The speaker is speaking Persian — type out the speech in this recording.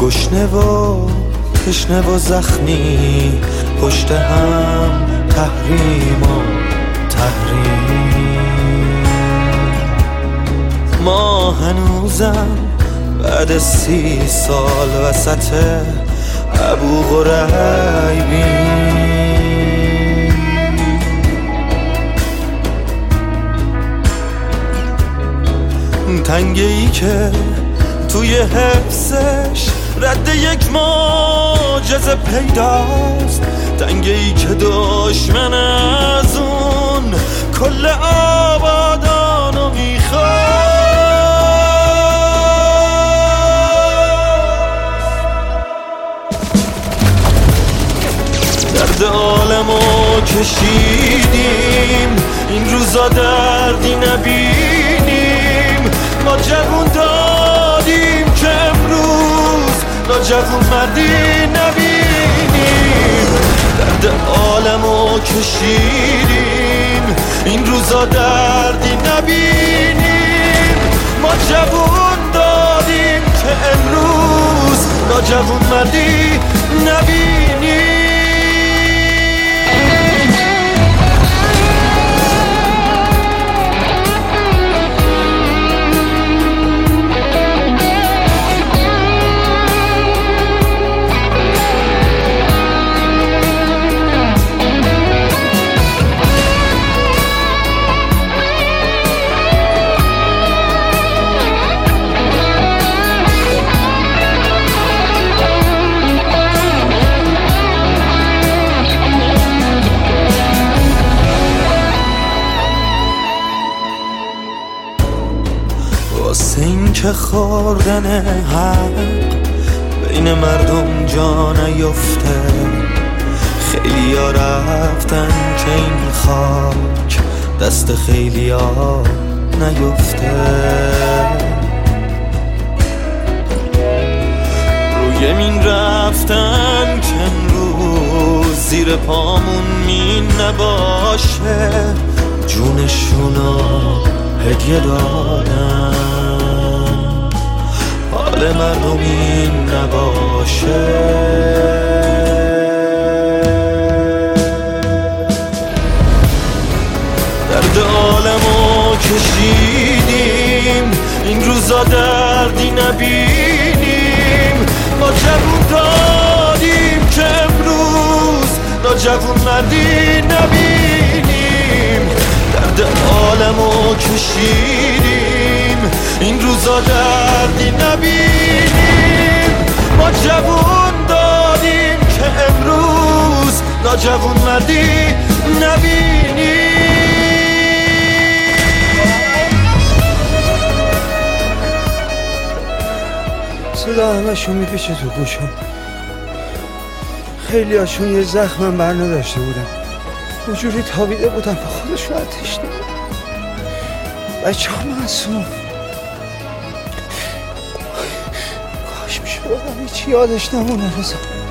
گشنه و تشنه و زخمی، پشت هم تحریم و تحریم. ما هنوزم بعد 30 سال وسط ابو غریبیم. تنگه ای که توی حفظش رد یک معجزه پیداست، تنگه ای که دشمن از اون کل آبادانو میخواد. درد عالمو کشیدیم، این روزا دردی نبینیم. ما جوون دادیم که امروز ناجوون مردی نبینیم. درد عالمو کشیدیم، این روزا دردی نبینیم. ما جوون دادیم که امروز ناجوون مردی نبینیم. واسه این که خوردن حق بین مردم جا نیفته، خیلی ها رفتن که این خاک دست خیلی ها نیفته. روی مین رفتن که امروز زیر پامون مین نباشه، جونشونو هدیه دادن، حال مردم این نباشه. درد عالمو کشیدیم، این روزا دردی نبینیم. ما جوون دادیم که امروز ناجوون مردی نبینیم. درد عالمو کشیدیم، این روزا دردی نبینیم. ما جوون دادیم که امروز ناجوون مردی نبینیم. صدا همشون میپیچه تو گوشم، خیلی هاشون یه زخمم بر نداشته بودن، اونجوری تابیده بودن با خودشون آتش نمید. بچه ها معصوم، کاش میشه بودم هیچی یادش نمونه رضا.